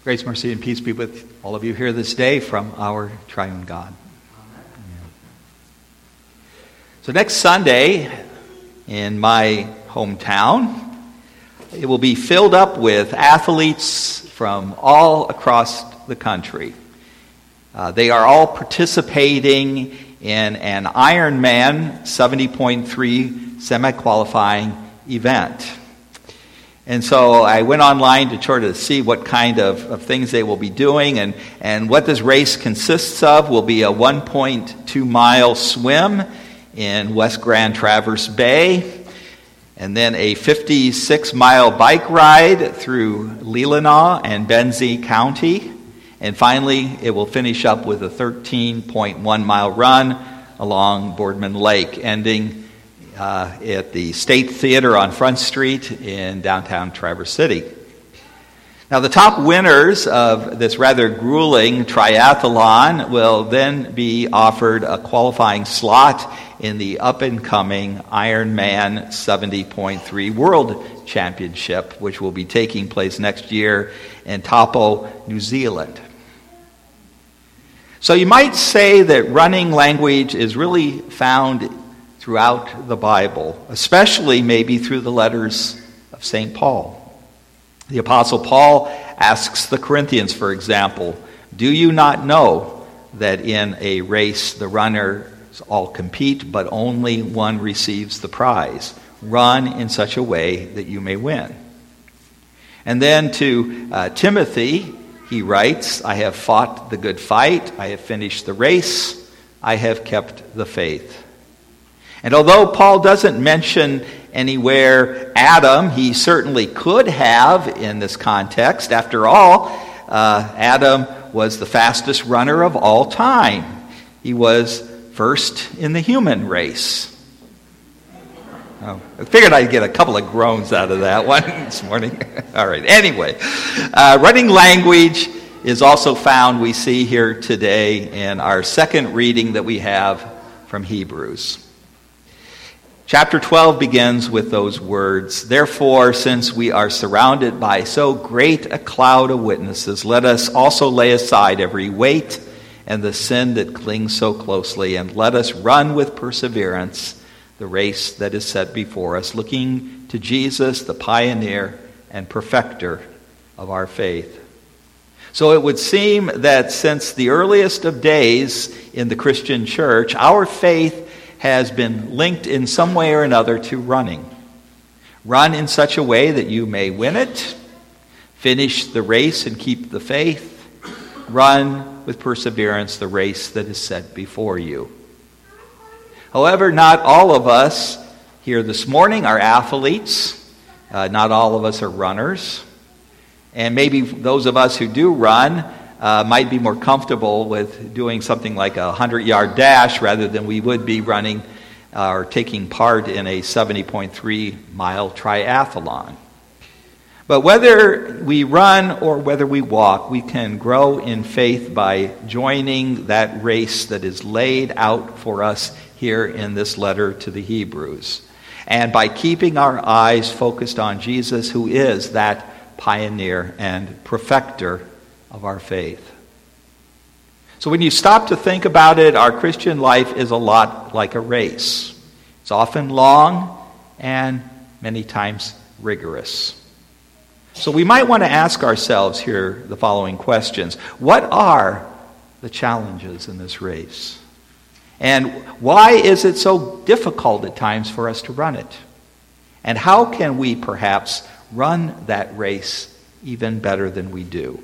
Grace, mercy, and peace be with all of you here this day from our triune God. Amen. So next Sunday in my hometown, it will be filled up with athletes from all across the country. They are all participating in an Ironman 70.3 semi-qualifying event. And so I went online to try to see what kind of things they will be doing. And what this race consists of will be a 1.2 mile swim in West Grand Traverse Bay, and then a 56 mile bike ride through Leelanau and Benzie County. And finally, it will finish up with a 13.1 mile run along Boardman Lake, ending at the State Theater on Front Street in downtown Traverse City. Now, the top winners of this rather grueling triathlon will then be offered a qualifying slot in the up-and-coming Ironman 70.3 World Championship, which will be taking place next year in Taupo, New Zealand. So you might say that running language is really found throughout the Bible, especially maybe through the letters of St. Paul. The Apostle Paul asks the Corinthians, for example, "Do you not know that in a race the runners all compete, but only one receives the prize? Run in such a way that you may win." And then to Timothy, he writes, "I have fought the good fight, I have finished the race, I have kept the faith." And although Paul doesn't mention anywhere Adam, he certainly could have in this context. After all, Adam was the fastest runner of all time. He was first in the human race. Oh, I figured I'd get a couple of groans out of that one this morning. All right, anyway, running language is also found, we see here today, in our second reading that we have from Hebrews. Chapter 12 begins with those words, "Therefore, since we are surrounded by so great a cloud of witnesses, let us also lay aside every weight and the sin that clings so closely, and let us run with perseverance the race that is set before us, looking to Jesus, the pioneer and perfecter of our faith." So it would seem that since the earliest of days in the Christian church, our faith has been linked in some way or another to running. Run in such a way that you may win it. Finish the race and keep the faith. Run with perseverance the race that is set before you. However, not all of us here this morning are athletes. Not all of us are runners. And maybe those of us who do run might be more comfortable with doing something like a 100-yard dash rather than we would be running or taking part in a 70.3 mile triathlon. But whether we run or whether we walk, we can grow in faith by joining that race that is laid out for us here in this letter to the Hebrews, and by keeping our eyes focused on Jesus, who is that pioneer and perfecter of our faith. So when you stop to think about it, our Christian life is a lot like a race. It's often long and many times rigorous. So we might want to ask ourselves here the following questions. What are the challenges in this race? And why is it so difficult at times for us to run it? And how can we perhaps run that race even better than we do?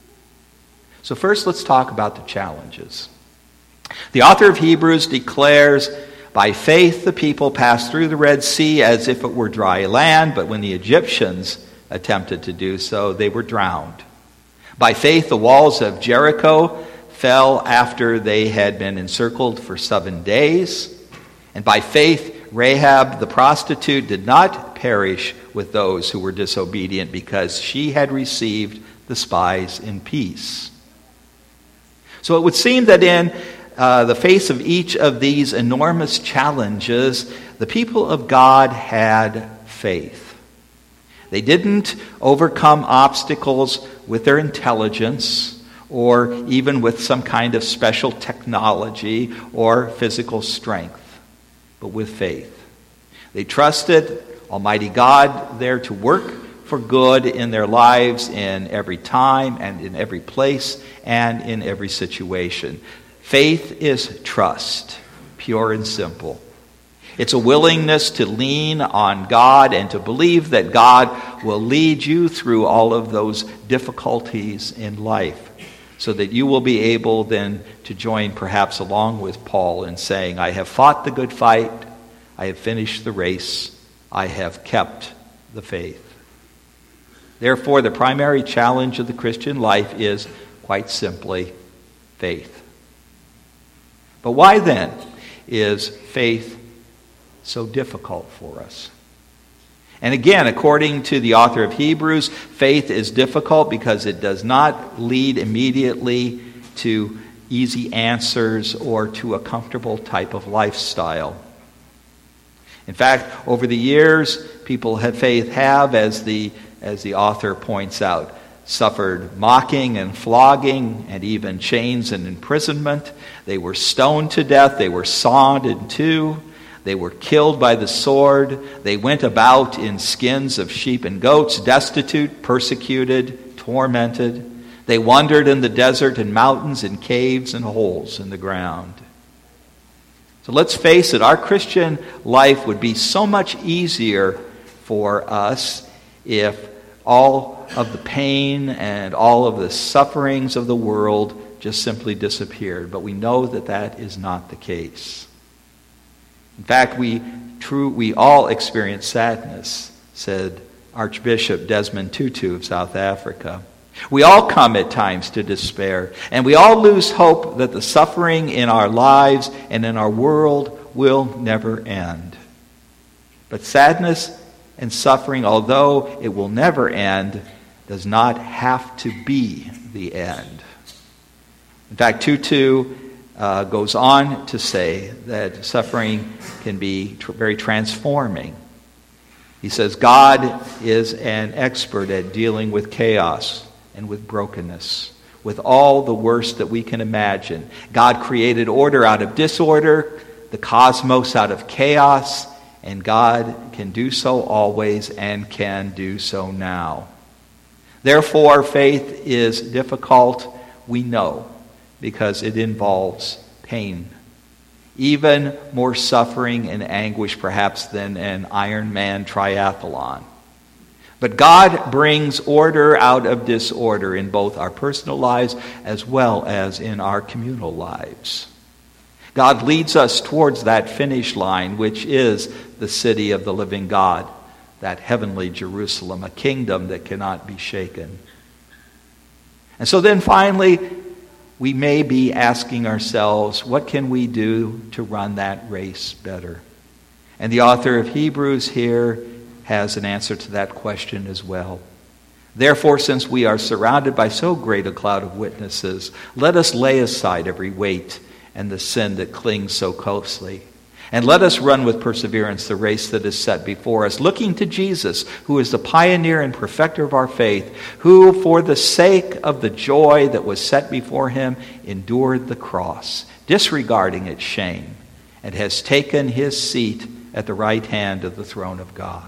So first, let's talk about the challenges. The author of Hebrews declares, "By faith the people passed through the Red Sea as if it were dry land, but when the Egyptians attempted to do so, they were drowned. By faith the walls of Jericho fell after they had been encircled for 7 days. And by faith Rahab the prostitute did not perish with those who were disobedient, because she had received the spies in peace." So it would seem that in the face of each of these enormous challenges, the people of God had faith. They didn't overcome obstacles with their intelligence or even with some kind of special technology or physical strength, but with faith. They trusted Almighty God there to work for good in their lives in every time and in every place and in every situation. Faith is trust, pure and simple. It's a willingness to lean on God and to believe that God will lead you through all of those difficulties in life so that you will be able then to join perhaps along with Paul in saying, I have fought the good fight, I have finished the race, I have kept the faith. Therefore, the primary challenge of the Christian life is, quite simply, faith. But why then is faith so difficult for us? And again, according to the author of Hebrews, faith is difficult because it does not lead immediately to easy answers or to a comfortable type of lifestyle. In fact, over the years, people have faith have, as the author points out, suffered mocking and flogging and even chains and imprisonment. They were stoned to death. They were sawed in two. They were killed by the sword. They went about in skins of sheep and goats, destitute, persecuted, tormented. They wandered in the desert and mountains, in caves and holes in the ground. So let's face it, our Christian life would be so much easier for us if all of the pain and all of the sufferings of the world just simply disappeared. But we know that that is not the case. In fact, we all experience sadness, said Archbishop Desmond Tutu of South Africa. We all come at times to despair, and we all lose hope that the suffering in our lives and in our world will never end. But sadness and suffering, although it will never end, does not have to be the end. In fact, Tutu goes on to say that suffering can be very transforming. He says, God is an expert at dealing with chaos and with brokenness, with all the worst that we can imagine. God created order out of disorder, the cosmos out of chaos, and God can do so always and can do so now. Therefore, faith is difficult, we know, because it involves pain. Even more suffering and anguish, perhaps, than an Ironman triathlon. But God brings order out of disorder in both our personal lives as well as in our communal lives. God leads us towards that finish line, which is the city of the living God, that heavenly Jerusalem, a kingdom that cannot be shaken. And so then finally, we may be asking ourselves, what can we do to run that race better? And the author of Hebrews here has an answer to that question as well. Therefore, since we are surrounded by so great a cloud of witnesses, let us lay aside every weight and the sin that clings so closely. And let us run with perseverance the race that is set before us, looking to Jesus, who is the pioneer and perfecter of our faith, who, for the sake of the joy that was set before him, endured the cross, disregarding its shame, and has taken his seat at the right hand of the throne of God.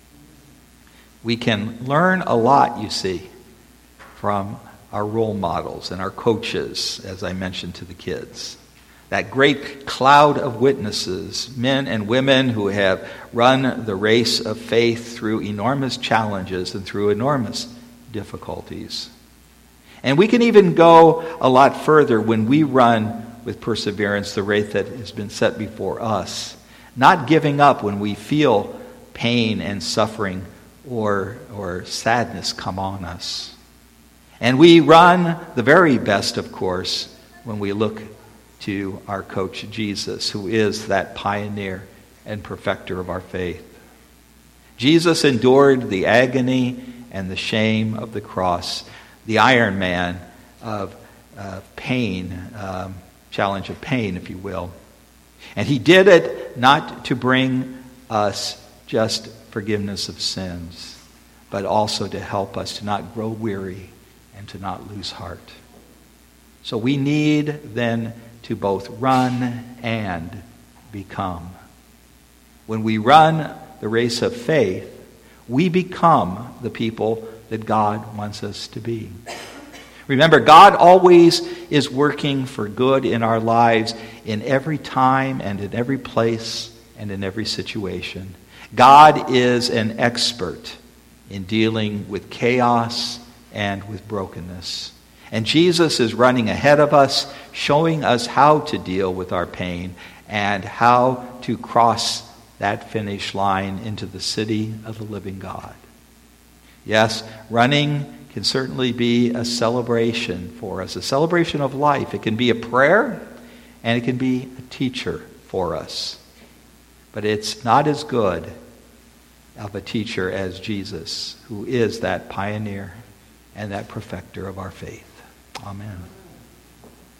We can learn a lot, you see, from our role models and our coaches, as I mentioned to the kids. That great cloud of witnesses, men and women who have run the race of faith through enormous challenges and through enormous difficulties. And we can even go a lot further when we run with perseverance the race that has been set before us, not giving up when we feel pain and suffering or sadness come on us. And we run the very best, of course, when we look to our coach Jesus, who is that pioneer and perfecter of our faith. Jesus endured the agony and the shame of the cross, the Ironman of pain, challenge of pain, if you will. And he did it not to bring us just forgiveness of sins, but also to help us to not grow weary and to not lose heart. So we need then to both run and become. When we run the race of faith, we become the people that God wants us to be. Remember, God always is working for good in our lives in every time and in every place and in every situation. God is an expert in dealing with chaos and with brokenness. And Jesus is running ahead of us, showing us how to deal with our pain and how to cross that finish line into the city of the living God. Yes, running can certainly be a celebration for us, a celebration of life. It can be a prayer, and it can be a teacher for us. But it's not as good of a teacher as Jesus, who is that pioneer and that perfecter of our faith. Amen.